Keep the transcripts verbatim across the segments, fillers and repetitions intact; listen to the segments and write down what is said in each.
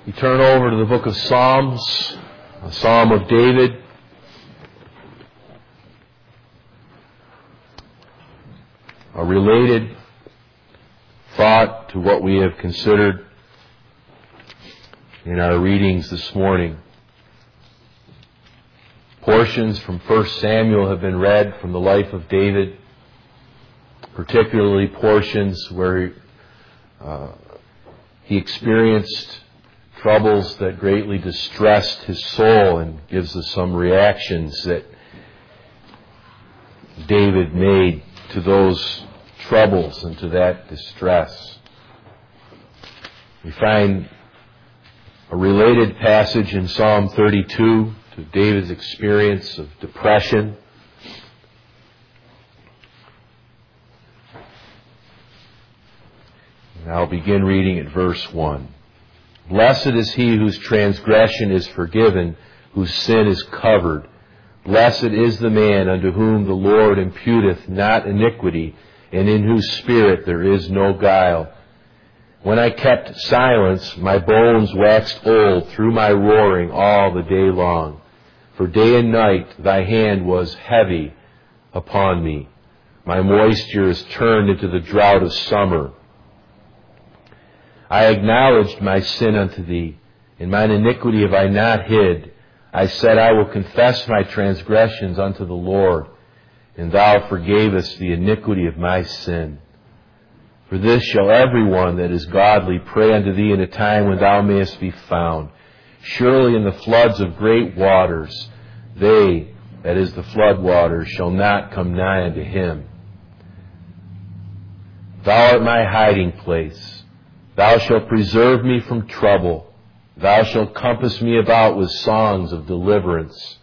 You turn over to the book of Psalms, a Psalm of David. A related thought to what we have considered in our readings this morning. Portions from First Samuel have been read from the life of David, particularly portions where uh, he experienced troubles that greatly distressed his soul, and gives us some reactions that David made to those troubles and to that distress. We find a related passage in Psalm thirty-two to David's experience of depression. And I'll begin reading at verse one. Blessed is he whose transgression is forgiven, whose sin is covered. Blessed is the man unto whom the Lord imputeth not iniquity, and in whose spirit there is no guile. When I kept silence, my bones waxed old through my roaring all the day long. For day and night thy hand was heavy upon me. My moisture is turned into the drought of summer. I acknowledged my sin unto thee, and mine iniquity have I not hid. I said, I will confess my transgressions unto the Lord, and thou forgavest the iniquity of my sin. For this shall every one that is godly pray unto thee in a time when thou mayest be found. Surely in the floods of great waters, they, that is the flood waters, shall not come nigh unto him. Thou art my hiding place. Thou shalt preserve me from trouble. Thou shalt compass me about with songs of deliverance.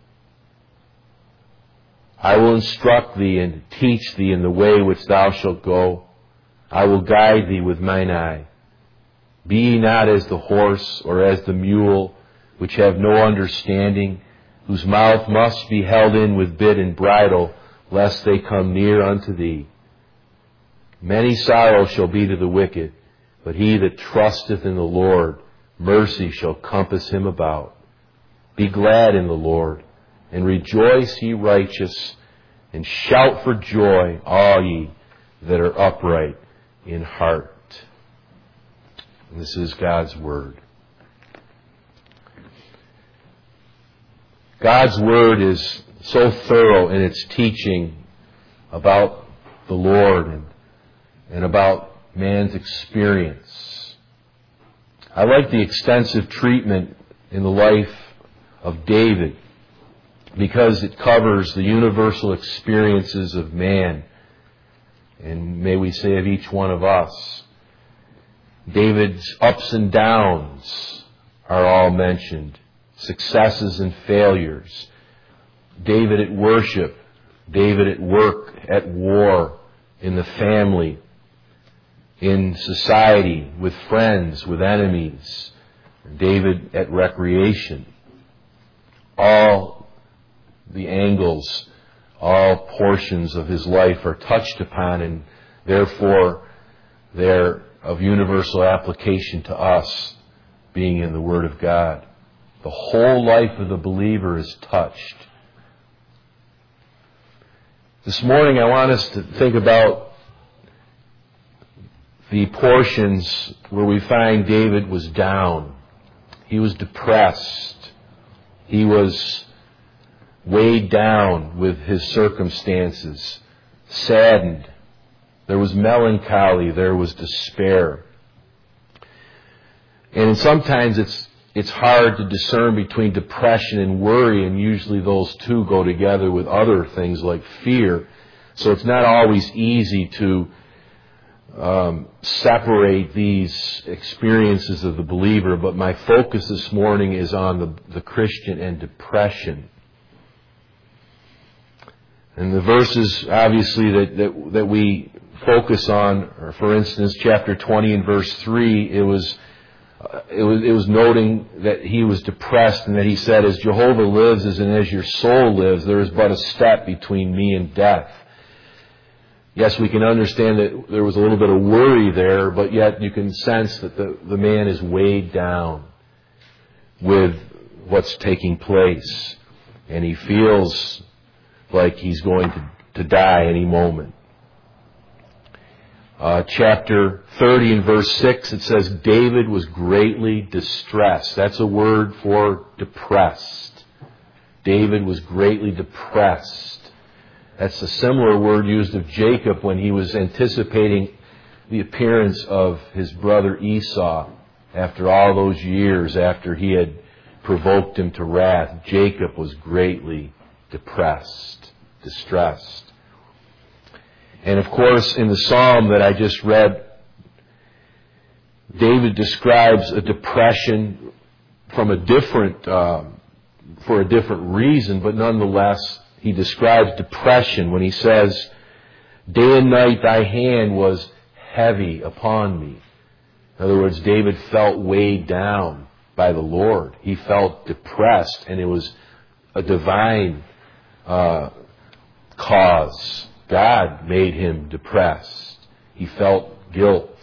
I will instruct thee and teach thee in the way which thou shalt go. I will guide thee with mine eye. Be ye not as the horse or as the mule, which have no understanding, whose mouth must be held in with bit and bridle, lest they come near unto thee. Many sorrows shall be to the wicked, but he that trusteth in the Lord, mercy shall compass him about. Be glad in the Lord, and rejoice, ye righteous, and shout for joy, all ye that are upright in heart. And this is God's Word. God's Word is so thorough in its teaching about the Lord and, and about man's experience. I like the extensive treatment in the life of David because it covers the universal experiences of man, and may we say of each one of us. David's ups and downs are all mentioned, successes and failures. David at worship, David at work, at war, in the family, in society, with friends, with enemies. David at recreation. All the angles, all portions of his life are touched upon, and therefore they're of universal application to us, being in the Word of God. The whole life of the believer is touched. This morning I want us to think about the portions where we find David was down. He was depressed. He was weighed down with his circumstances, saddened. There was melancholy. There was despair. And sometimes it's it's hard to discern between depression and worry, and usually those two go together with other things like fear. So it's not always easy to Um, separate these experiences of the believer, but my focus this morning is on the, the Christian and depression. And the verses, obviously, that, that, that we focus on, or for instance, chapter twenty and verse three, it was, uh, it was, it was noting that he was depressed, and that he said, as Jehovah lives, as and as your soul lives, there is but a step between me and death. Yes, we can understand that there was a little bit of worry there, but yet you can sense that the, the man is weighed down. with what's taking place. And he feels like he's going to, to die any moment. Uh, chapter thirty and verse six, it says, David was greatly distressed. That's a word for depressed. David was greatly depressed. That's a similar word used of Jacob when he was anticipating the appearance of his brother Esau after all those years after he had provoked him to wrath. Jacob was greatly depressed, distressed. And of course, in the psalm that I just read, David describes a depression from a different, uh, for a different reason, but nonetheless, he describes depression when he says, day and night thy hand was heavy upon me. In other words, David felt weighed down by the Lord. He felt depressed, and it was a divine uh, cause. God made him depressed. He felt guilt.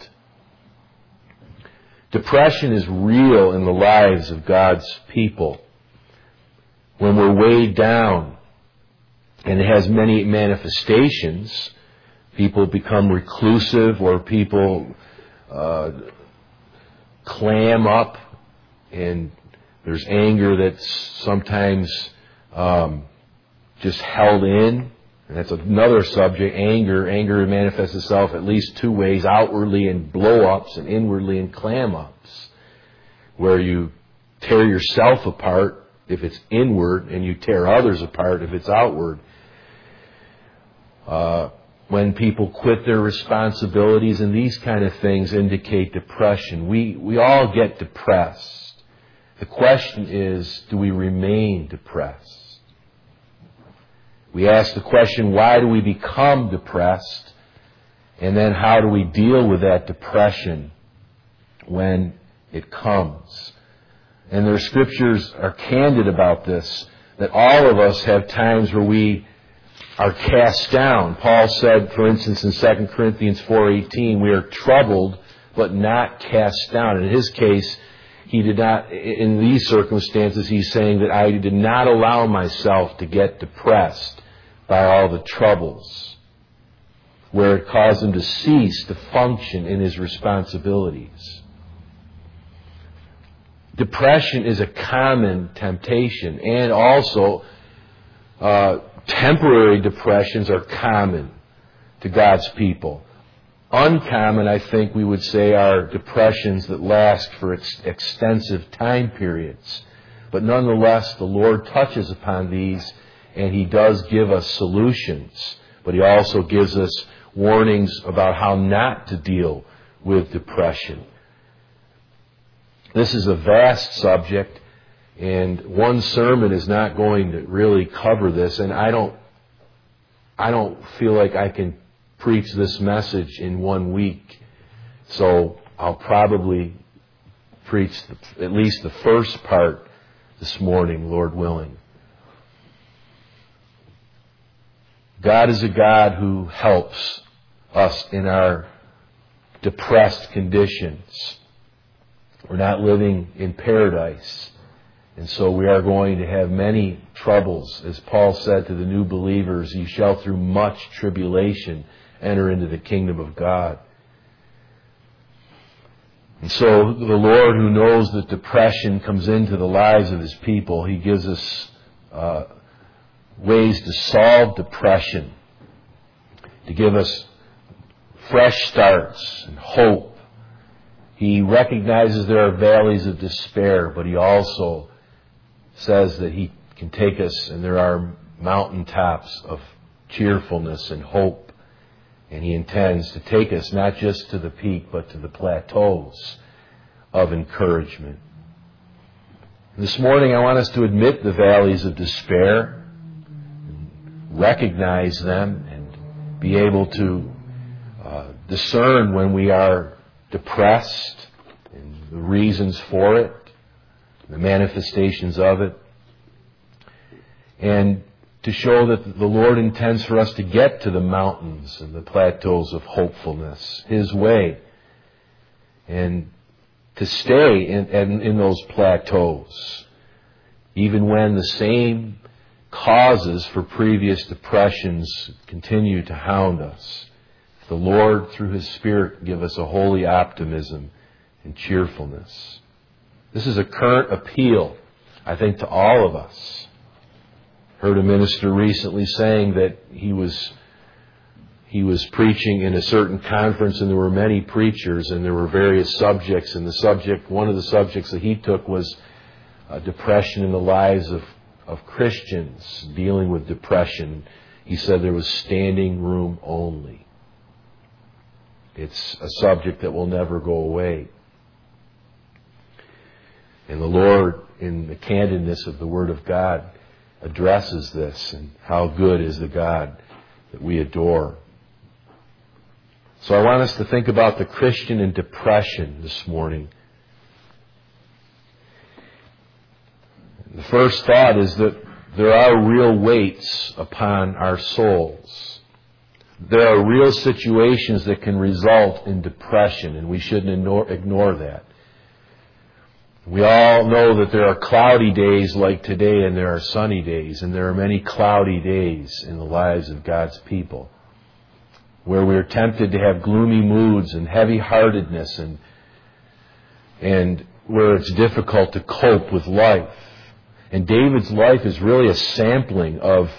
Depression is real in the lives of God's people. When we're weighed down, and it has many manifestations, people become reclusive, or people uh, clam up, and there's anger that's sometimes um, just held in. And that's another subject, anger. Anger manifests itself at least two ways, outwardly in blow-ups and inwardly in clam-ups, where you tear yourself apart if it's inward, and you tear others apart if it's outward. Uh, when people quit their responsibilities, and these kind of things indicate depression. We, we all get depressed. The question is, do we remain depressed? We ask the question, why do we become depressed? And then how do we deal with that depression when it comes? And their scriptures are candid about this, that all of us have times where we are cast down. Paul said, for instance, in Second Corinthians four eighteen, we are troubled but not cast down. In his case, he did not, in these circumstances, he's saying that I did not allow myself to get depressed by all the troubles, where it caused him to cease to function in his responsibilities. Depression is a common temptation, and also uh, temporary depressions are common to God's people. Uncommon, I think we would say, are depressions that last for ex- extensive time periods. But nonetheless, the Lord touches upon these, and He does give us solutions. But He also gives us warnings about how not to deal with depression. This is a vast subject, and one sermon is not going to really cover this, and I don't I don't feel like I can preach this message in one week. So I'll probably preach the, at least the first part this morning, Lord willing. God is a God who helps us in our depressed conditions. We're not living in paradise. And so we are going to have many troubles. As Paul said to the new believers, you shall through much tribulation enter into the kingdom of God. And so the Lord, who knows that depression comes into the lives of His people, He gives us uh, ways to solve depression, to give us fresh starts and hope. He recognizes there are valleys of despair, but He also says that He can take us, and there are mountaintops of cheerfulness and hope. And He intends to take us not just to the peak, but to the plateaus of encouragement. This morning I want us to admit the valleys of despair, recognize them, and be able to uh, discern when we are depressed and the reasons for it, the manifestations of it, and to show that the Lord intends for us to get to the mountains and the plateaus of hopefulness His way. And to stay in, in, in those plateaus, even when the same causes for previous depressions continue to hound us. The Lord, through His Spirit, give us a holy optimism and cheerfulness. This is a current appeal, I think, to all of us. Heard a minister recently saying that he was he was preaching in a certain conference, and there were many preachers, and there were various subjects, and the subject, one of the subjects that he took was uh, depression in the lives of, of Christians, dealing with depression. He said there was standing room only. It's a subject that will never go away. And the Lord, in the candidness of the Word of God, addresses this, and how good is the God that we adore. So I want us to think about the Christian in depression this morning. The first thought is that there are real weights upon our souls. There are real situations that can result in depression, and we shouldn't ignore, ignore that. We all know that there are cloudy days like today, and there are sunny days, and there are many cloudy days in the lives of God's people, where we are tempted to have gloomy moods and heavy-heartedness, and and where it's difficult to cope with life. And David's life is really a sampling of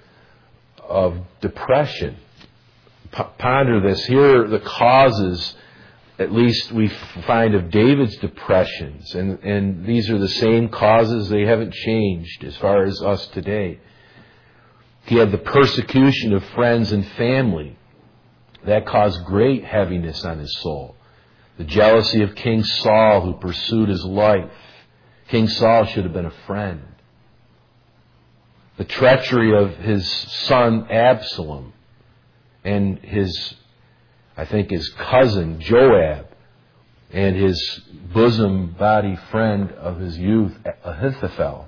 of depression. P- ponder this. Here are the causes, at least we find, of David's depressions. And, and these are the same causes. They haven't changed as far as us today. He had the persecution of friends and family. That caused great heaviness on his soul. The jealousy of King Saul, who pursued his life. King Saul should have been a friend. The treachery of his son Absalom and his, I think his cousin Joab, and his bosom body friend of his youth Ahithophel.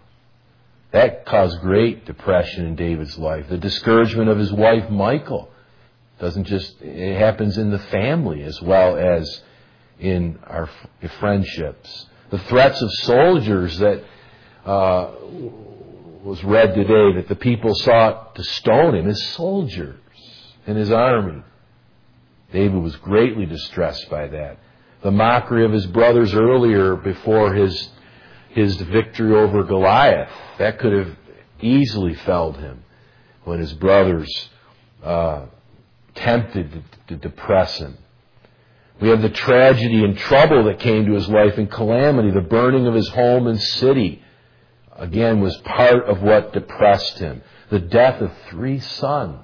That caused great depression in David's life. The discouragement of his wife Michal. Doesn't just, it happens in the family as well as in our friendships. The threats of soldiers that uh, was read today, that the people sought to stone him, his soldiers in his army. David was greatly distressed by that. The mockery of his brothers earlier before his his victory over Goliath, that could have easily felled him when his brothers uh, tempted to, to depress him. We have the tragedy and trouble that came to his life and calamity. The burning of his home and city, again, was part of what depressed him. The death of three sons,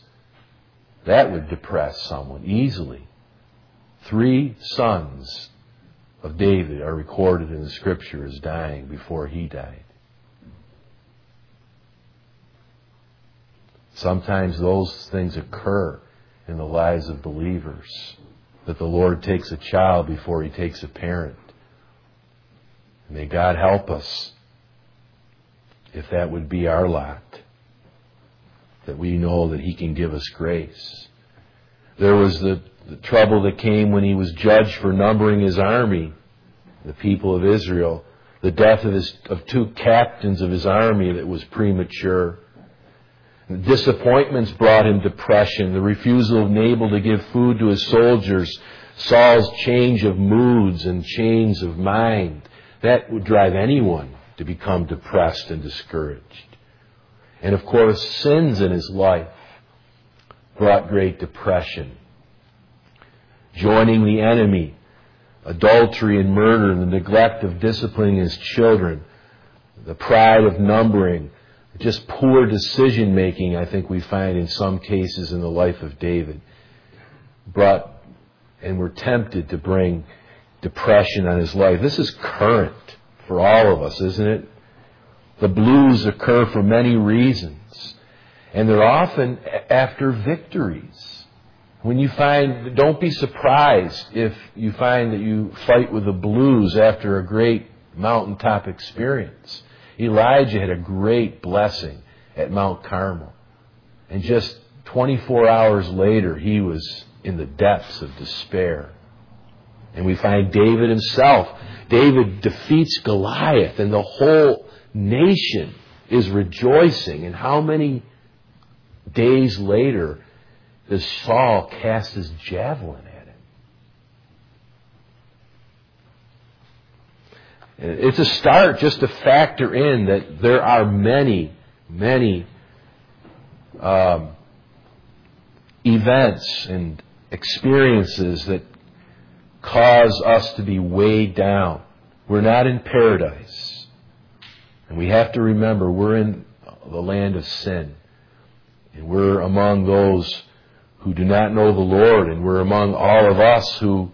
that would depress someone easily. Three sons of David are recorded in the Scripture as dying before he died. Sometimes those things occur in the lives of believers, that the Lord takes a child before He takes a parent. May God help us, if that would be our lot, that we know that He can give us grace. There was the, the trouble that came when He was judged for numbering His army, the people of Israel, the death of, his, of two captains of His army that was premature. The disappointments brought him depression. The refusal of Nabal to give food to his soldiers. Saul's change of moods and change of mind. That would drive anyone to become depressed and discouraged. And of course, sins in his life brought great depression. Joining the enemy, adultery and murder, the neglect of disciplining his children, the pride of numbering, just poor decision making, I think we find in some cases in the life of David, brought and were tempted to bring depression on his life. This is current for all of us, isn't it? The blues occur for many reasons, and they're often after victories. When you find, don't be surprised if you find that you fight with the blues after a great mountaintop experience. Elijah had a great blessing at Mount Carmel. And just twenty-four hours later, he was in the depths of despair. And we find David himself. David defeats Goliath, and the whole nation is rejoicing. And how many days later does Saul cast his javelin at him? It's a start just to factor in that there are many, many um, events and experiences that cause us to be weighed down. We're not in paradise. And we have to remember we're in the land of sin. And we're among those who do not know the Lord. And we're among all of us who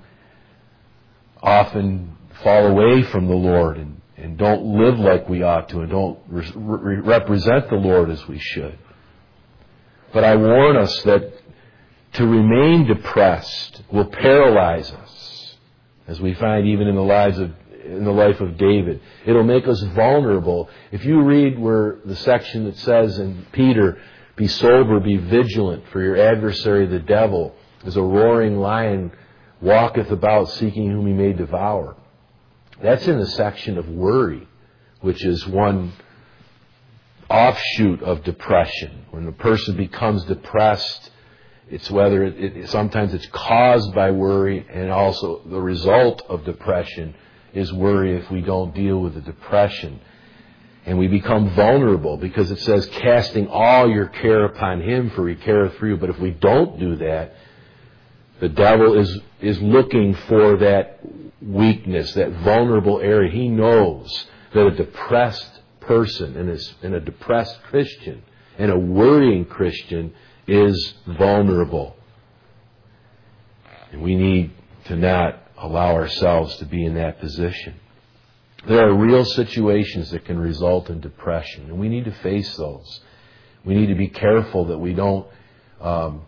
often fall away from the Lord and, and don't live like we ought to and don't re- re- represent the Lord as we should. But I warn us that to remain depressed will paralyze us, as we find even in the lives of in the life of David. It'll make us vulnerable. If you read where the section that says in Peter, "Be sober, be vigilant, for your adversary the devil is a roaring lion, walketh about seeking whom he may devour." That's in the section of worry, which is one offshoot of depression. When a person becomes depressed, it's whether it, it sometimes it's caused by worry, and also the result of depression is worry if we don't deal with the depression. And we become vulnerable because it says, "Casting all your care upon him, for he careth for you." But if we don't do that, the devil is, is looking for that weakness, that vulnerable area. He knows that a depressed person and a, and a depressed Christian and a worrying Christian is vulnerable. And we need to not allow ourselves to be in that position. There are real situations that can result in depression, and we need to face those. We need to be careful that we don't, um,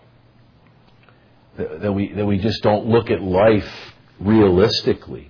that, that we that we just don't look at life realistically.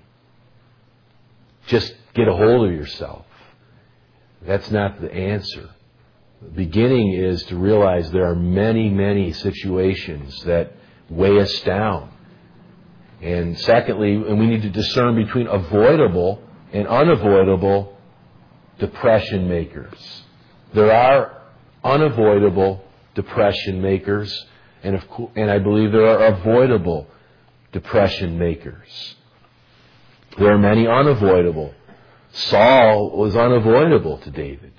Just get a hold of yourself. That's not the answer. The beginning is to realize there are many, many situations that weigh us down. And secondly, and we need to discern between avoidable and unavoidable depression makers. There are unavoidable depression makers, and of course, and I believe there are avoidable depression makers. There are many unavoidable. Saul was unavoidable to David.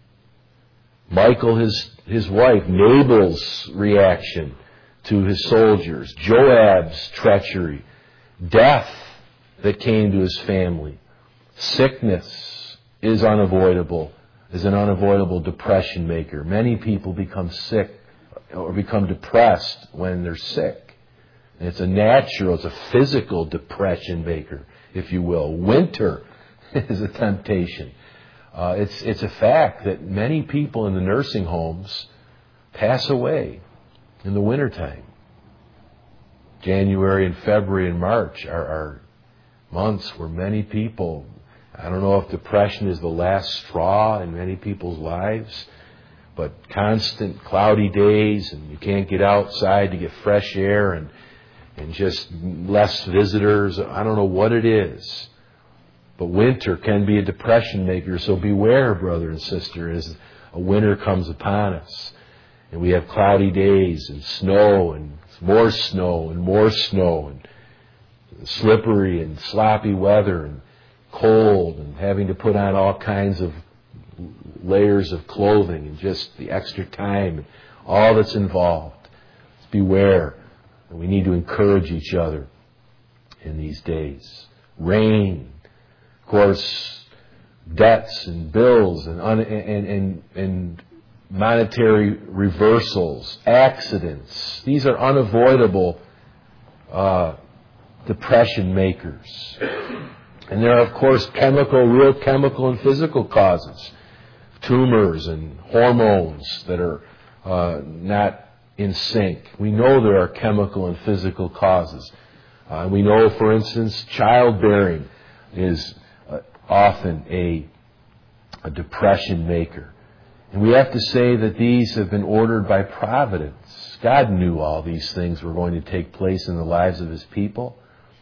Michal, his his wife, Nabal's reaction to his soldiers, Joab's treachery, death that came to his family, sickness is unavoidable, is an unavoidable depression maker. Many people become sick or become depressed when they're sick. And it's a natural, it's a physical depression maker, if you will. Winter is a temptation. Uh, it's it's a fact that many people in the nursing homes pass away in the wintertime. January and February and March are, are months where many people, I don't know if depression is the last straw in many people's lives, but constant cloudy days and you can't get outside to get fresh air and, and just less visitors. I don't know what it is. But winter can be a depression maker, so beware, brother and sister, as a winter comes upon us. And we have cloudy days and snow and more snow and more snow and slippery and sloppy weather and cold and having to put on all kinds of layers of clothing and just the extra time and all that's involved. Beware. And we need to encourage each other in these days. Rain. Of course, debts and bills and, un- and, and, and monetary reversals, accidents. These are unavoidable uh, depression makers. And there are, of course, chemical, real chemical and physical causes. Tumors and hormones that are uh, not in sync. We know there are chemical and physical causes. Uh, we know, for instance, childbearing is uh, often a, a depression maker. And we have to say that these have been ordered by providence. God knew all these things were going to take place in the lives of His people.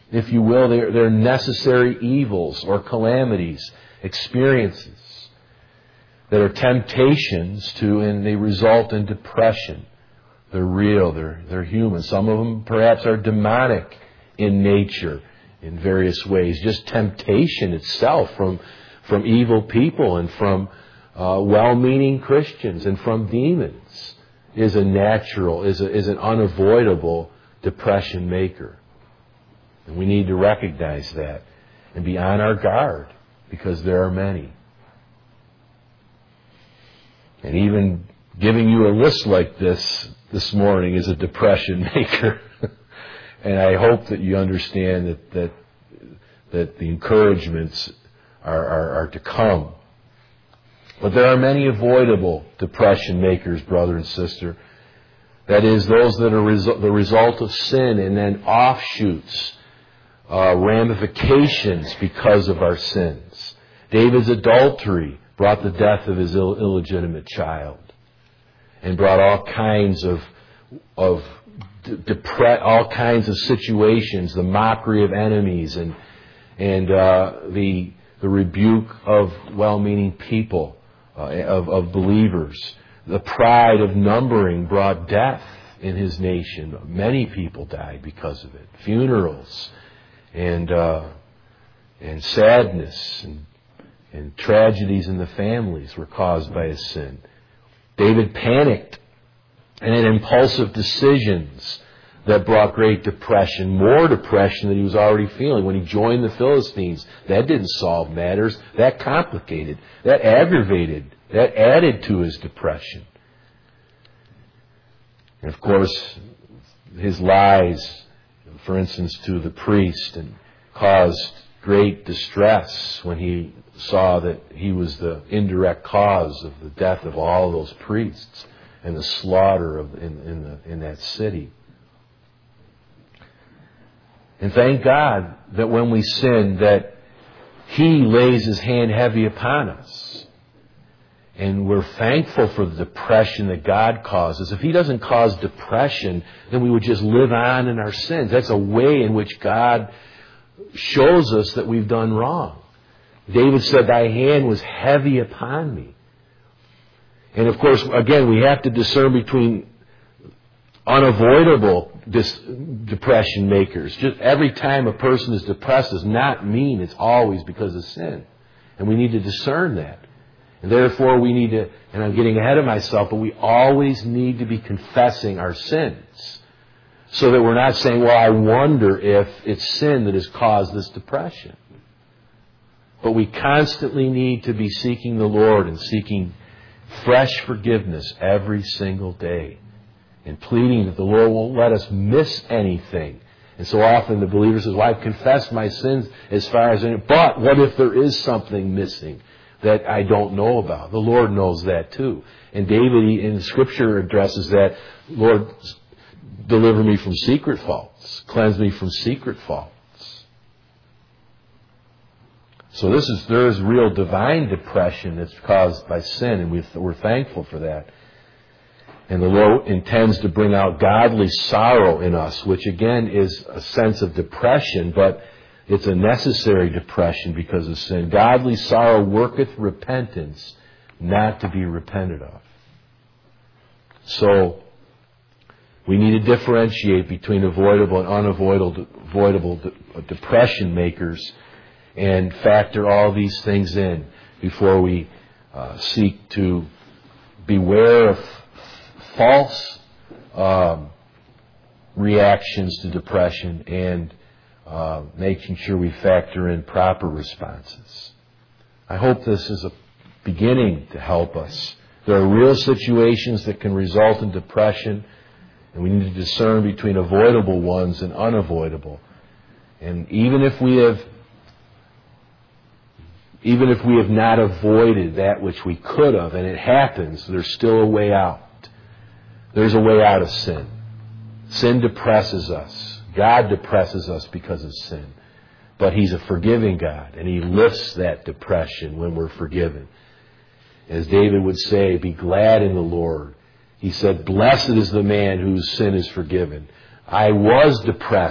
if you will. They're, they're necessary evils or calamities, experiences that are temptations to, and they result in depression. They're real, they're, they're human. Some of them perhaps are demonic in nature in various ways. Just temptation itself from, from evil people and from uh, well-meaning Christians and from demons is a natural, is, a, is an unavoidable depression maker. And we need to recognize that and be on our guard because there are many. And even giving you a list like this this morning is a depression maker. And I hope that you understand that that, that the encouragements are, are, are to come. But there are many avoidable depression makers, brother and sister. That is, those that are resu- the result of sin and then offshoots, uh, ramifications because of our sins. David's adultery brought the death of his Ill- illegitimate child and brought all kinds of of de- depre- all kinds of situations, the mockery of enemies and and uh, the the rebuke of well-meaning people, uh, of of believers. The pride of numbering brought death in his nation. Many people died because of it. Funerals and uh, and sadness and, and tragedies in the families were caused by his sin. David panicked and had impulsive decisions that brought great depression, more depression than he was already feeling. When he joined the Philistines, that didn't solve matters. That complicated, that aggravated, that added to his depression. And of course, his lies, for instance, to the priest, and caused great distress when he saw that he was the indirect cause of the death of all those priests and the slaughter of in, in, the, in that city. And thank God that when we sin, that He lays His hand heavy upon us. And we're thankful for the depression that God causes. If He doesn't cause depression, then we would just live on in our sins. That's a way in which God shows us that we've done wrong. David said, "Thy hand was heavy upon me." And of course, again, we have to discern between unavoidable dis- depression makers. Just every time a person is depressed does not mean it's always because of sin. And we need to discern that. And therefore we need to, and I'm getting ahead of myself, but we always need to be confessing our sins. So that we're not saying, well, I wonder if it's sin that has caused this depression. But we constantly need to be seeking the Lord and seeking fresh forgiveness every single day. And pleading that the Lord won't let us miss anything. And so often the believer says, well, I've confessed my sins as far as any, but what if there is something missing that I don't know about? The Lord knows that too. And David in Scripture addresses that, Lord, deliver me from secret faults. Cleanse me from secret faults. So this is, there is real divine depression that's caused by sin, and we're thankful for that. And the Lord intends to bring out godly sorrow in us, which again is a sense of depression, but it's a necessary depression because of sin. Godly sorrow worketh repentance, not to be repented of. So, we need to differentiate between avoidable and unavoidable avoidable de- depression makers and factor all these things in before we uh, seek to beware of false um, reactions to depression and uh, making sure we factor in proper responses. I hope this is a beginning to help us. There are real situations that can result in depression, and we need to discern between avoidable ones and unavoidable. And even if we have even if we have not avoided that which we could have, and it happens, there's still a way out. There's a way out of sin. Sin depresses us. God depresses us because of sin. But He's a forgiving God, and He lifts that depression when we're forgiven. As David would say, be glad in the Lord. He said, blessed is the man whose sin is forgiven. I was depressed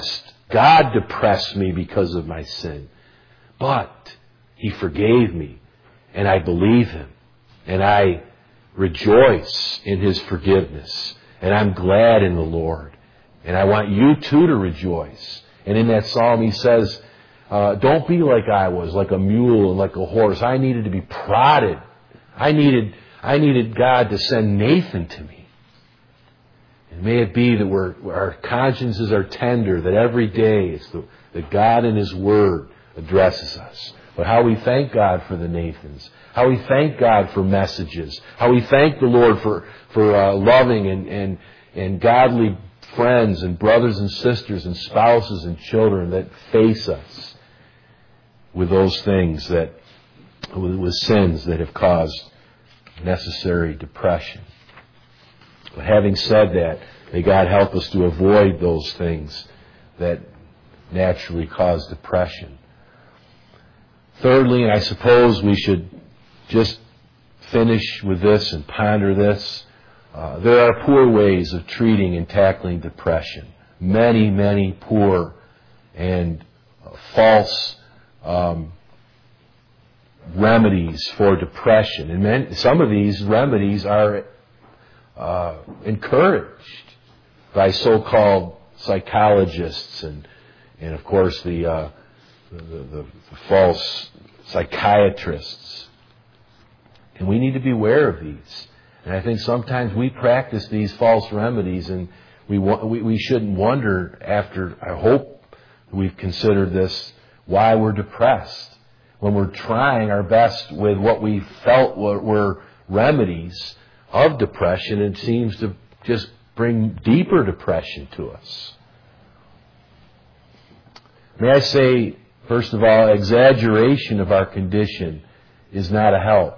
God depressed me because of my sin. But He forgave me, and I believe Him, and I rejoice in His forgiveness, and I'm glad in the Lord. And I want you too to rejoice. And in that psalm he says, uh, don't be like I was, like a mule and like a horse. I needed to be prodded. I needed, I needed God to send Nathan to me. And may it be that we're, our consciences are tender, that every day it's the, that God in His Word addresses us. But how we thank God for the Nathans. How we thank God for messages. How we thank the Lord for, for uh, loving and, and, and godly friends and brothers and sisters and spouses and children that face us with those things that, with, with sins that have caused necessary depression. But having said that, may God help us to avoid those things that naturally cause depression. Thirdly, and I suppose we should just finish with this and ponder this, uh, there are poor ways of treating and tackling depression. Many, many poor and uh, false um, remedies for depression. And many, some of these remedies are uh, encouraged by so-called psychologists and, and of course, the uh, The, the, the false psychiatrists. And we need to be aware of these. And I think sometimes we practice these false remedies and we, we, we shouldn't wonder after, I hope we've considered this, why we're depressed. When we're trying our best with what we felt were, were remedies of depression, it seems to just bring deeper depression to us. May I say, first of all, exaggeration of our condition is not a help.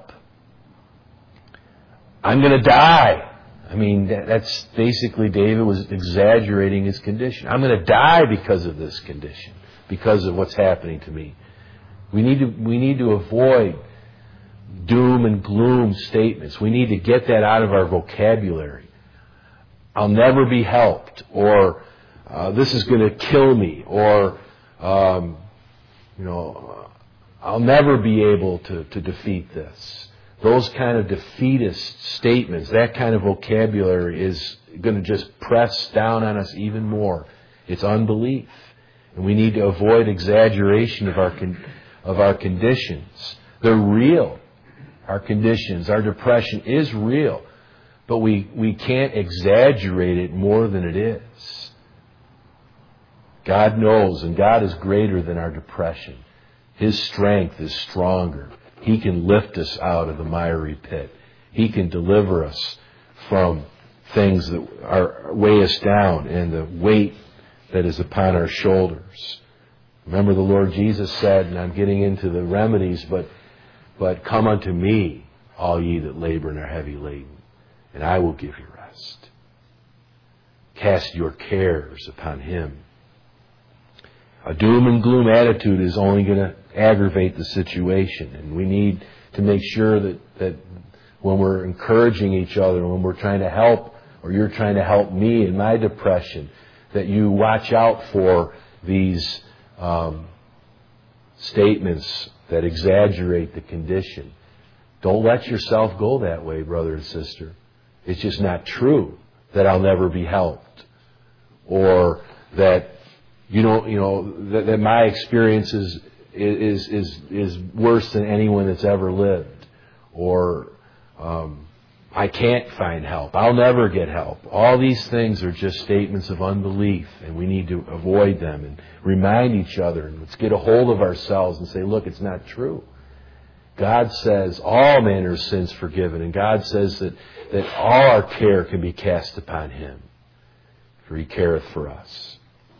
I'm going to die. I mean, that's basically David was exaggerating his condition. I'm going to die because of this condition, because of what's happening to me. We need to, we need to avoid doom and gloom statements. We need to get that out of our vocabulary. I'll never be helped, or uh, this is going to kill me, or um, you know, I'll never be able to, to defeat this. Those kind of defeatist statements, that kind of vocabulary is going to just press down on us even more. It's unbelief. And we need to avoid exaggeration of our con- of our conditions. They're real. Our conditions, our depression is real. But we, we can't exaggerate it more than it is. God knows, and God is greater than our depression. His strength is stronger. He can lift us out of the miry pit. He can deliver us from things that are weigh us down and the weight that is upon our shoulders. Remember the Lord Jesus said, and I'm getting into the remedies, but, but come unto me, all ye that labor and are heavy laden, and I will give you rest. Cast your cares upon Him. A doom and gloom attitude is only going to aggravate the situation. And we need to make sure that, that when we're encouraging each other, when we're trying to help, or you're trying to help me in my depression, that you watch out for these um, statements that exaggerate the condition. Don't let yourself go that way, brother and sister. It's just not true that I'll never be helped, or that You know, you know that, that my experience is, is is is worse than anyone that's ever lived, or um, I can't find help. I'll never get help. All these things are just statements of unbelief, and we need to avoid them and remind each other. And let's get a hold of ourselves and say, "Look, it's not true." God says all manner of sins forgiven, and God says that that all our care can be cast upon Him, for He careth for us.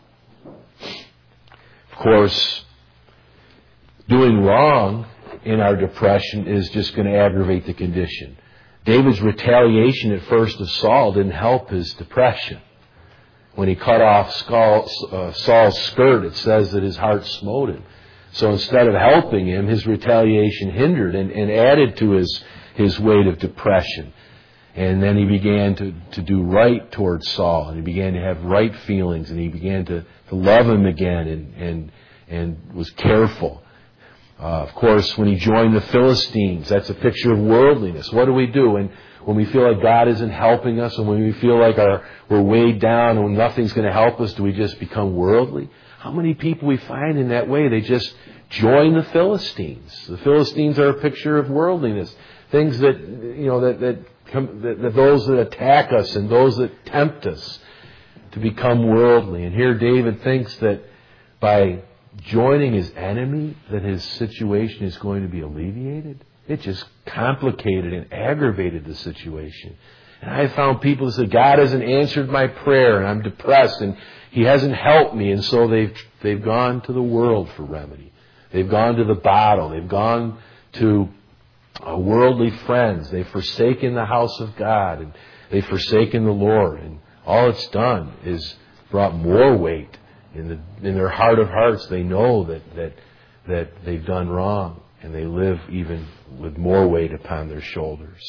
Of course, doing wrong in our depression is just going to aggravate the condition. David's retaliation at first of Saul didn't help his depression. When he cut off Saul's skirt, it says that his heart smote him. So instead of helping him, his retaliation hindered and, and added to his, his weight of depression. And then he began to, to do right towards Saul, and he began to have right feelings, and he began to, to love him again, and, and, and was careful. Uh, of course, when he joined the Philistines, that's a picture of worldliness. What do we do? And when we feel like God isn't helping us, and when we feel like our, we're weighed down and when nothing's going to help us, do we just become worldly? How many people we find in that way? They just join the Philistines. The Philistines are a picture of worldliness. Things that, you know, that, that, come, that, that those that attack us and those that tempt us to become worldly. And here David thinks that by joining his enemy, that his situation is going to be alleviated. It just complicated and aggravated the situation. And I found people who said, God hasn't answered my prayer, and I'm depressed, and He hasn't helped me, and so they've they've gone to the world for remedy. They've gone to the bottle. They've gone to uh, worldly friends. They've forsaken the house of God, and they've forsaken the Lord. And all it's done is brought more weight in the in their heart of hearts. They know that that that they've done wrong, and they live even with more weight upon their shoulders.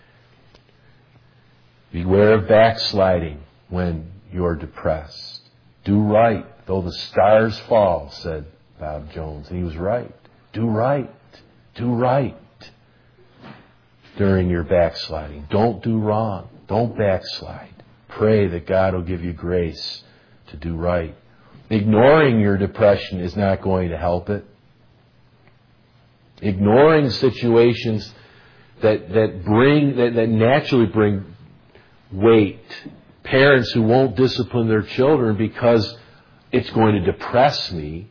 Beware of backsliding when you're depressed. Do right, though the stars fall, said Bob Jones. And he was right. Do right. Do right during your backsliding. Don't do wrong. Don't backslide. Pray that God will give you grace to do right. Ignoring your depression is not going to help it. Ignoring situations that, that bring, that, that naturally bring weight. Parents who won't discipline their children because it's going to depress me,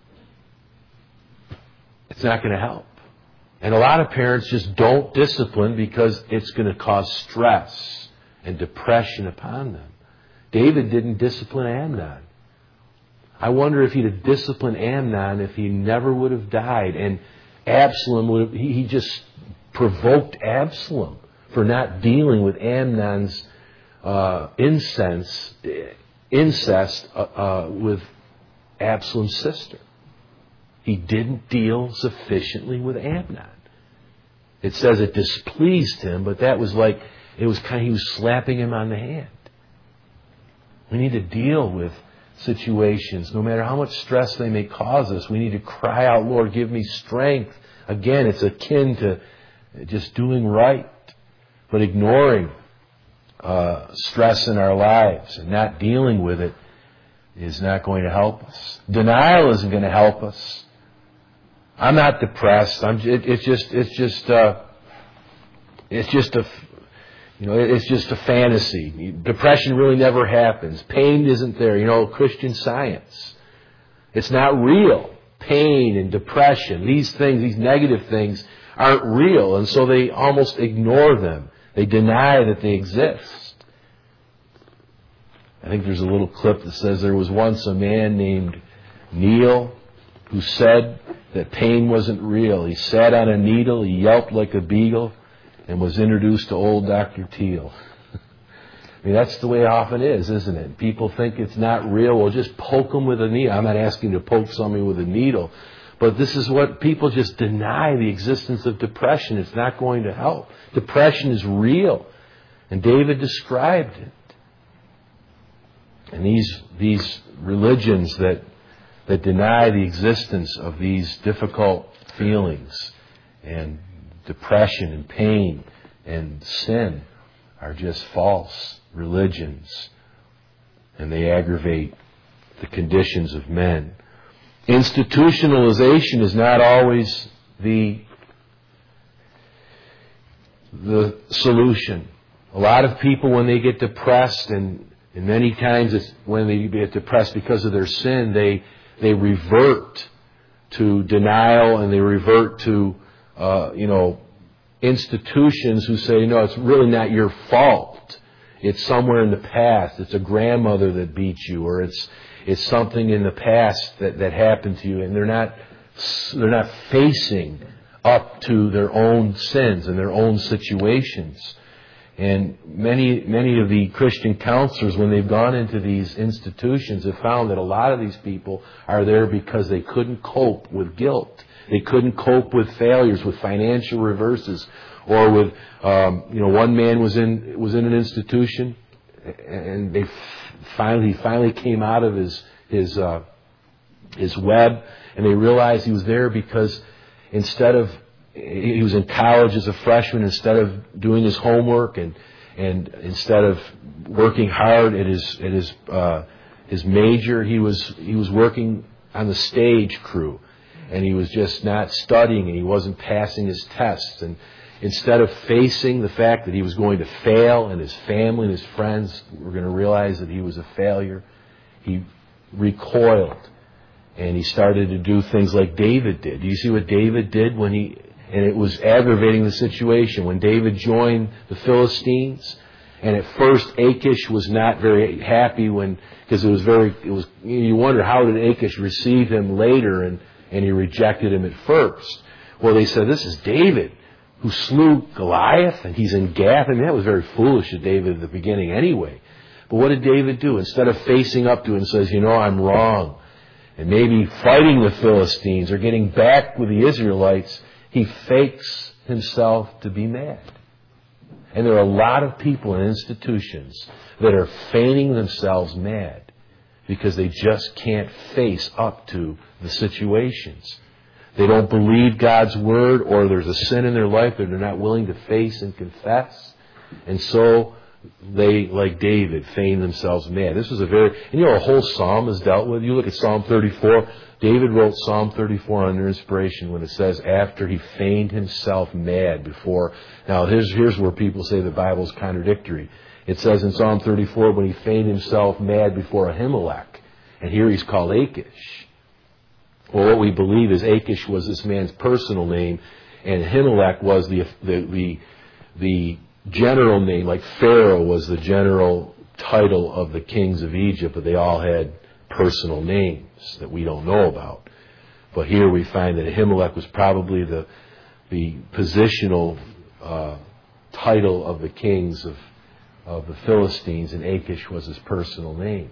it's not going to help. And a lot of parents just don't discipline because it's going to cause stress and depression upon them. David didn't discipline Amnon. I wonder if he'd have disciplined Amnon, if he never would have died. And Absalom would have, he, he just provoked Absalom for not dealing with Amnon's uh, incense, incest uh, uh, with Absalom's sister. He didn't deal sufficiently with Amnon. It says it displeased him, but that was like, it was kind of, he was slapping him on the hand. We need to deal with situations, no matter how much stress they may cause us. We need to cry out, Lord, give me strength. Again, it's akin to just doing right, but ignoring uh, stress in our lives and not dealing with it is not going to help us. Denial isn't going to help us. I'm not depressed. I'm. It, it's just. It's just. Uh, it's just a. You know. It's just a fantasy. Depression really never happens. Pain isn't there. You know, Christian Science. It's not real. Pain and depression. These things. These negative things aren't real, and so they almost ignore them. They deny that they exist. I think there's a little clip that says there was once a man named Neil who said that pain wasn't real. He sat on a needle, he yelped like a beagle, and was introduced to old Doctor Teal. I mean, that's the way it often is, isn't it? People think it's not real. Well, just poke them with a needle. I'm not asking to poke somebody with a needle. But this is what people just deny the existence of depression. It's not going to help. Depression is real. And David described it. And these these religions that that deny the existence of these difficult feelings and depression and pain and sin are just false religions. And they aggravate the conditions of men. Institutionalization is not always the the solution. A lot of people, when they get depressed, and, and many times it's when they get depressed because of their sin, they they revert to denial, and they revert to uh, you know institutions who say, no, it's really not your fault. It's somewhere in the past. It's a grandmother that beat you, or it's It's something in the past that, that happened to you, and they're not they're not facing up to their own sins and their own situations. And many, many of the Christian counselors, when they've gone into these institutions, have found that a lot of these people are there because they couldn't cope with guilt. They couldn't cope with failures, with financial reverses, or with, um, you know, one man was in was in an institution, and they finally he finally came out of his his uh, his web, and they realized he was there because instead of he was in college as a freshman, instead of doing his homework and and instead of working hard at his at his uh, his major, he was he was working on the stage crew, and he was just not studying, and he wasn't passing his tests. And instead of facing the fact that he was going to fail, and his family and his friends were going to realize that he was a failure, he recoiled, and he started to do things like David did. Do you see what David did when he? And it was aggravating the situation. When David joined the Philistines, and at first Achish was not very happy when, because it was very, it was, you wonder how did Achish receive him later, and, and he rejected him at first. Well, they said, this is David who slew Goliath, and he's in Gath. I mean, that was very foolish of David at the beginning anyway. But what did David do? Instead of facing up to it and says, you know, I'm wrong, and maybe fighting the Philistines or getting back with the Israelites, he fakes himself to be mad. And there are a lot of people in institutions that are feigning themselves mad because they just can't face up to the situations. They don't believe God's Word, or there's a sin in their life that they're not willing to face and confess. And so they, like David, feign themselves mad. This was a very, and you know, a whole psalm is dealt with. You look at Psalm thirty-four. David wrote Psalm thirty-four under inspiration when it says, after he feigned himself mad before. Now, here's, here's where people say the Bible's contradictory. It says in Psalm thirty-four, when he feigned himself mad before Ahimelech. And here he's called Achish. Well, what we believe is Achish was this man's personal name, and Ahimelech was the the the, the general name, like Pharaoh was the general title of the kings of Egypt, but they all had personal names that we don't know about. But here we find that Ahimelech was probably the the positional uh, title of the kings of of the Philistines, and Achish was his personal name.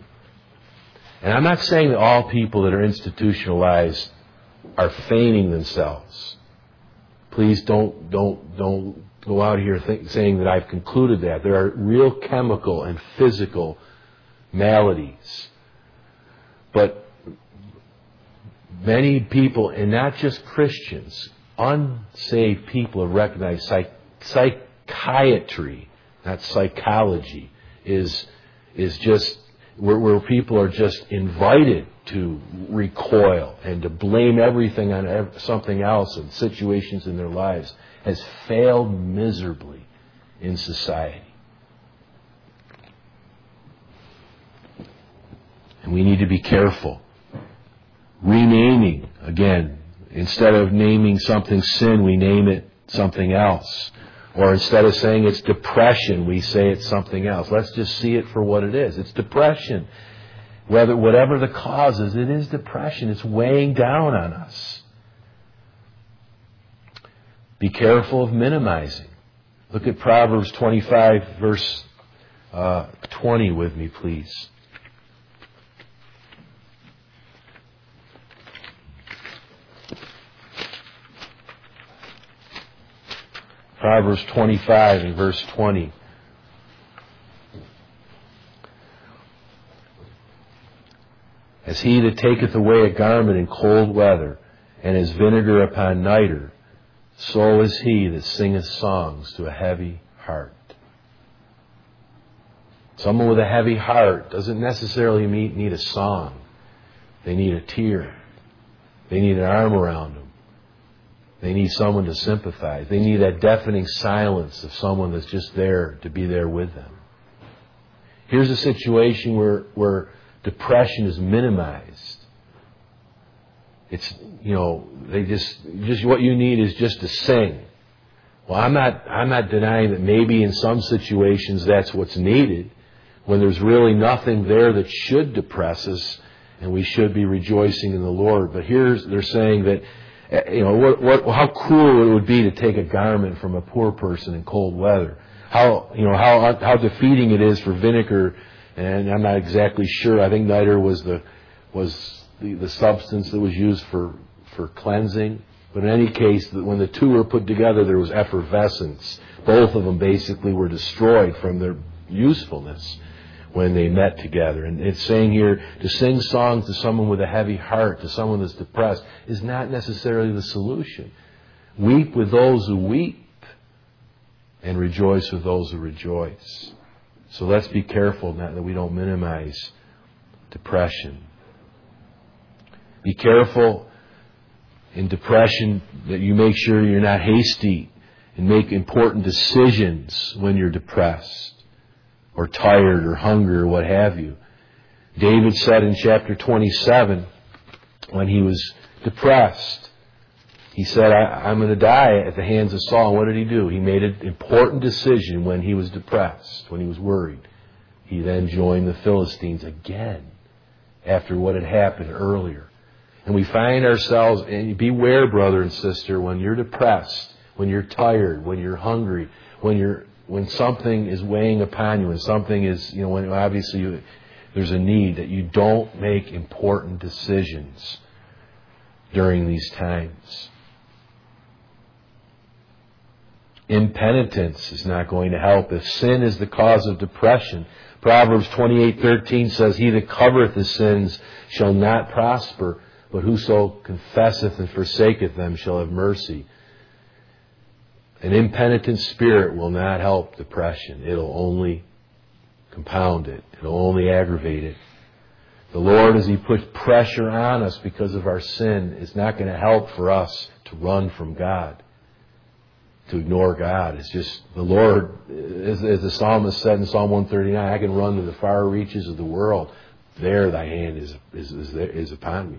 And I'm not saying that all people that are institutionalized are feigning themselves. Please don't don't don't go out here think, saying that I've concluded that. There are real chemical and physical maladies. But many people, and not just Christians, unsaved people have recognized psych- psychiatry, not psychology, is is just where, where people are just invited to recoil and to blame everything on ev- something else, and situations in their lives, has failed miserably in society. And we need to be careful. Renaming, again, instead of naming something sin, we name it something else. Or instead of saying it's depression, we say it's something else. Let's just see it for what it is. It's depression. Whether whatever the cause is, it is depression. It's weighing down on us. Be careful of minimizing. Look at Proverbs twenty-five, verse uh, twenty with me, please. Proverbs twenty-five and verse twenty. As he that taketh away a garment in cold weather, and his vinegar upon nitre, so is he that singeth songs to a heavy heart. Someone with a heavy heart doesn't necessarily need a song. They need a tear. They need an arm around them. They need someone to sympathize. They need that deafening silence of someone that's just there to be there with them. Here's a situation where, where depression is minimized. It's, you know, they just, just what you need is just to sing. Well, I'm not, I'm not denying that maybe in some situations that's what's needed, when there's really nothing there that should depress us, and we should be rejoicing in the Lord. But here's, they're saying that, you know, what, what, how cruel it would be to take a garment from a poor person in cold weather. how you know how how defeating it is for vinegar. And I'm not exactly sure. I think niter was the was the, the substance that was used for for cleansing. But in any case, when the two were put together, there was effervescence. Both of them basically were destroyed from their usefulness when they met together. And it's saying here, to sing songs to someone with a heavy heart, to someone that's depressed, is not necessarily the solution. Weep with those who weep, and rejoice with those who rejoice. So let's be careful now that we don't minimize depression. Be careful in depression that you make sure you're not hasty and make important decisions when you're depressed or tired or hungry or what have you. David said in chapter twenty-seven, when he was depressed, he said, I, I'm going to die at the hands of Saul. And what did he do? He made an important decision when he was depressed, when he was worried. He then joined the Philistines again after what had happened earlier. And we find ourselves, and beware, brother and sister, when you're depressed, when you're tired, when you're hungry, when you're when something is weighing upon you, when something is, you know, when obviously you, there's a need, that you don't make important decisions during these times. Impenitence is not going to help. If sin is the cause of depression, Proverbs twenty-eight thirteen says, He that covereth his sins shall not prosper, but whoso confesseth and forsaketh them shall have mercy. An impenitent spirit will not help depression. It'll only compound it. It'll only aggravate it. The Lord, as He puts pressure on us because of our sin, is not going to help for us to run from God, to ignore God. It's just the Lord, as, as the psalmist said in Psalm one thirty-nine, I can run to the far reaches of the world. There thy hand is, is, is, is upon me.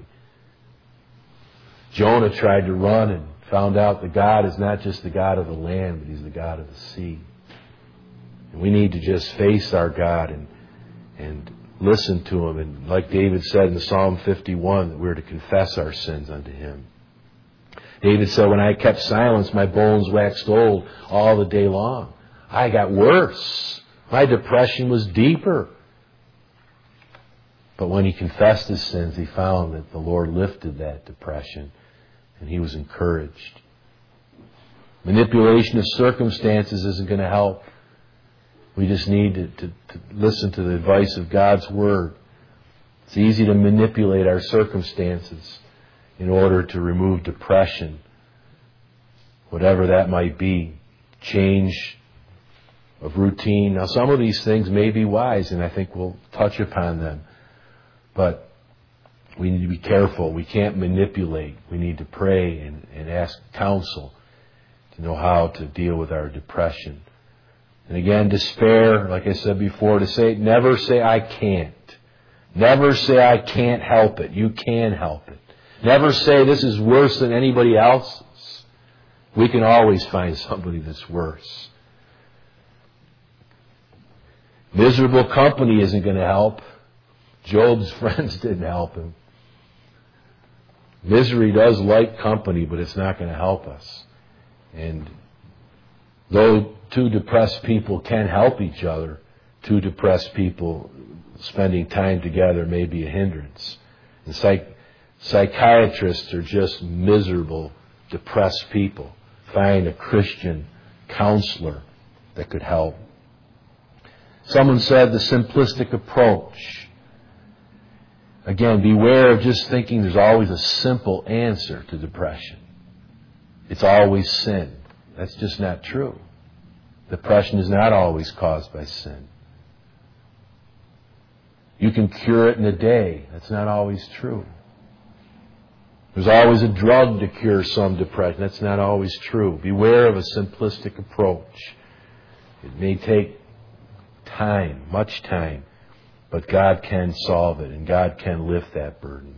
Jonah tried to run and found out that God is not just the God of the land, but He's the God of the sea. And we need to just face our God and and listen to Him. And like David said in Psalm fifty-one, that we're to confess our sins unto Him. David said, when I kept silence, my bones waxed old all the day long. I got worse. My depression was deeper. But when he confessed his sins, he found that the Lord lifted that depression, and he was encouraged. Manipulation of circumstances isn't going to help. We just need to, to, to listen to the advice of God's Word. It's easy to manipulate our circumstances in order to remove depression, whatever that might be. Change of routine. Now, some of these things may be wise, and I think we'll touch upon them. But we need to be careful. We can't manipulate. We need to pray and, and ask counsel to know how to deal with our depression. And again, despair, like I said before, to say, never say I can't. Never say I can't help it. You can help it. Never say this is worse than anybody else's. We can always find somebody that's worse. Miserable company isn't going to help. Job's friends didn't help him. Misery does like company, but it's not going to help us. And though two depressed people can help each other, two depressed people spending time together may be a hindrance. And psych- psychiatrists are just miserable, depressed people. Find a Christian counselor that could help. Someone said the simplistic approach. Again, beware of just thinking there's always a simple answer to depression. It's always sin. That's just not true. Depression is not always caused by sin. You can cure it in a day. That's not always true. There's always a drug to cure some depression. That's not always true. Beware of a simplistic approach. It may take time, much time, but God can solve it, and God can lift that burden.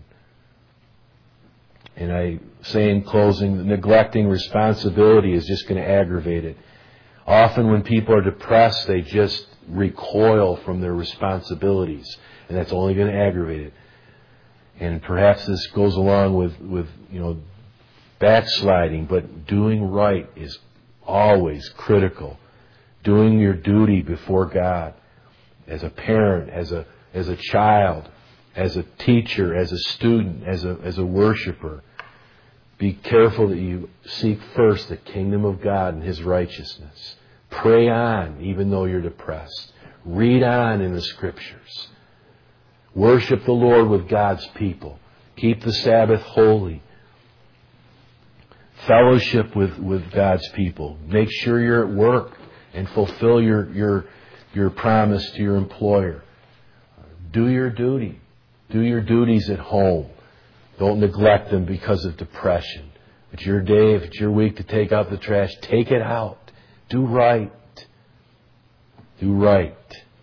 And I say in closing that neglecting responsibility is just going to aggravate it. Often when people are depressed, they just recoil from their responsibilities, and that's only going to aggravate it. And perhaps this goes along with, with you know, backsliding, but doing right is always critical. doing your duty before God as a parent, as a as a child, as a teacher, as a student, as a as a worshiper. Be careful that you seek first the kingdom of God and His righteousness. Pray on, even though you're depressed. Read on in the Scriptures. Worship the Lord with God's people. Keep the Sabbath holy. Fellowship with, with God's people. Make sure you're at work and fulfill your, your, your promise to your employer. Do your duty. Do your duties at home. Don't neglect them because of depression. If it's your day, if it's your week to take out the trash, take it out. Do right. Do right.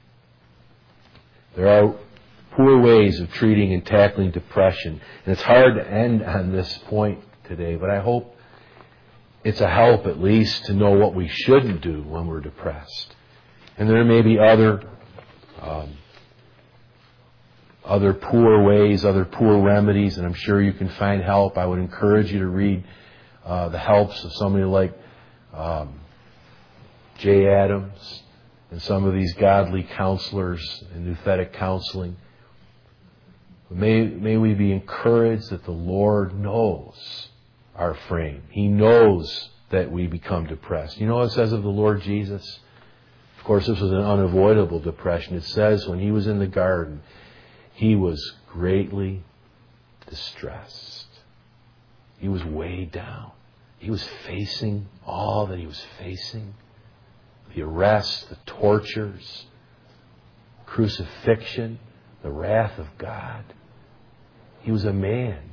There are poor ways of treating and tackling depression. And it's hard to end on this point today, but I hope it's a help at least to know what we shouldn't do when we're depressed. And there may be other um, other poor ways, other poor remedies, and I'm sure you can find help. I would encourage you to read uh, the helps of somebody like um, Jay Adams and some of these godly counselors in Nouthetic Counseling. May, may we be encouraged that the Lord knows our frame. He knows that we become depressed. You know what it says of the Lord Jesus? Of course, this was an unavoidable depression. It says when He was in the garden, He was greatly distressed. He was weighed down. He was facing all that He was facing. The arrest, the tortures, crucifixion, the wrath of God. He was a man.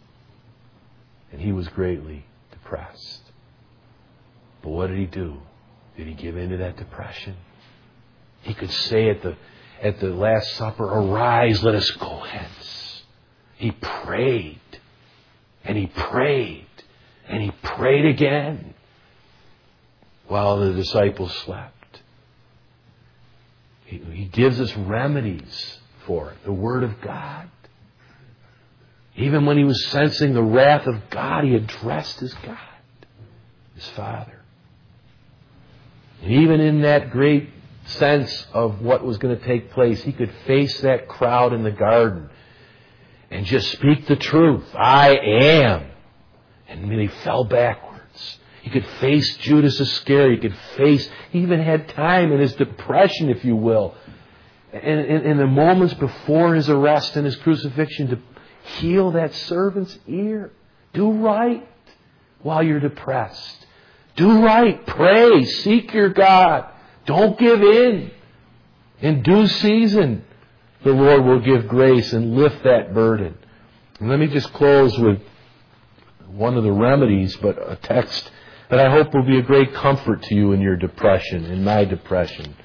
And He was greatly depressed. But what did He do? Did He give in to that depression? He could say at the At the Last Supper, "Arise, let us go hence." He prayed, and He prayed, and He prayed again while the disciples slept. He, he gives us remedies for it, the Word of God. Even when He was sensing the wrath of God, He addressed His God, His Father. And even in that great sense of what was going to take place, He could face that crowd in the garden and just speak the truth. "I am." And then He fell backwards. He could face Judas Iscariot. He could face, he even had time in His depression, if you will, in, in, in the moments before His arrest and His crucifixion, to heal that servant's ear. Do right while you're depressed. Do right. Pray. Seek your God. Don't give in. In due season, the Lord will give grace and lift that burden. And let me just close with one of the remedies, but a text that I hope will be a great comfort to you in your depression, in my depression.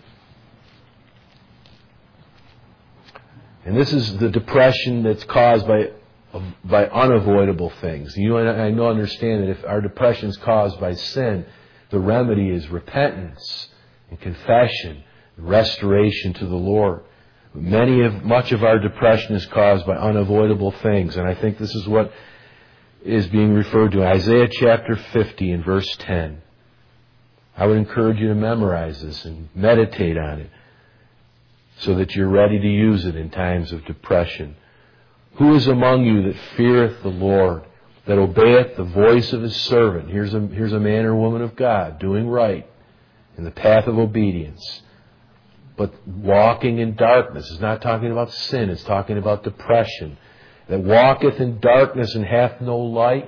And this is the depression that's caused by by unavoidable things. You and I know understand that if our depression is caused by sin, the remedy is repentance and confession, and restoration to the Lord. Many of much of our depression is caused by unavoidable things, and I think this is what is being referred to in Isaiah chapter fifty and verse ten. I would encourage you to memorize this and meditate on it so that you're ready to use it in times of depression. "Who is among you that feareth the Lord, that obeyeth the voice of His servant?" Here's a, here's a man or woman of God doing right in the path of obedience, but walking in darkness. It's not talking about sin. It's talking about depression. "That walketh in darkness and hath no light."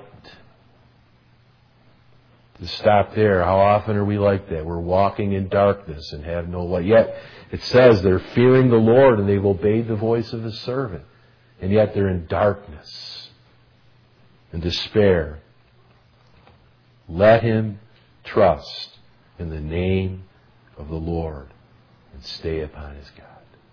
To stop there, how often are we like that? We're walking in darkness and have no light. Yet it says they're fearing the Lord and they've obeyed the voice of His servant. And yet they're in darkness and despair. Let him trust in the name of the Lord and stay upon his God.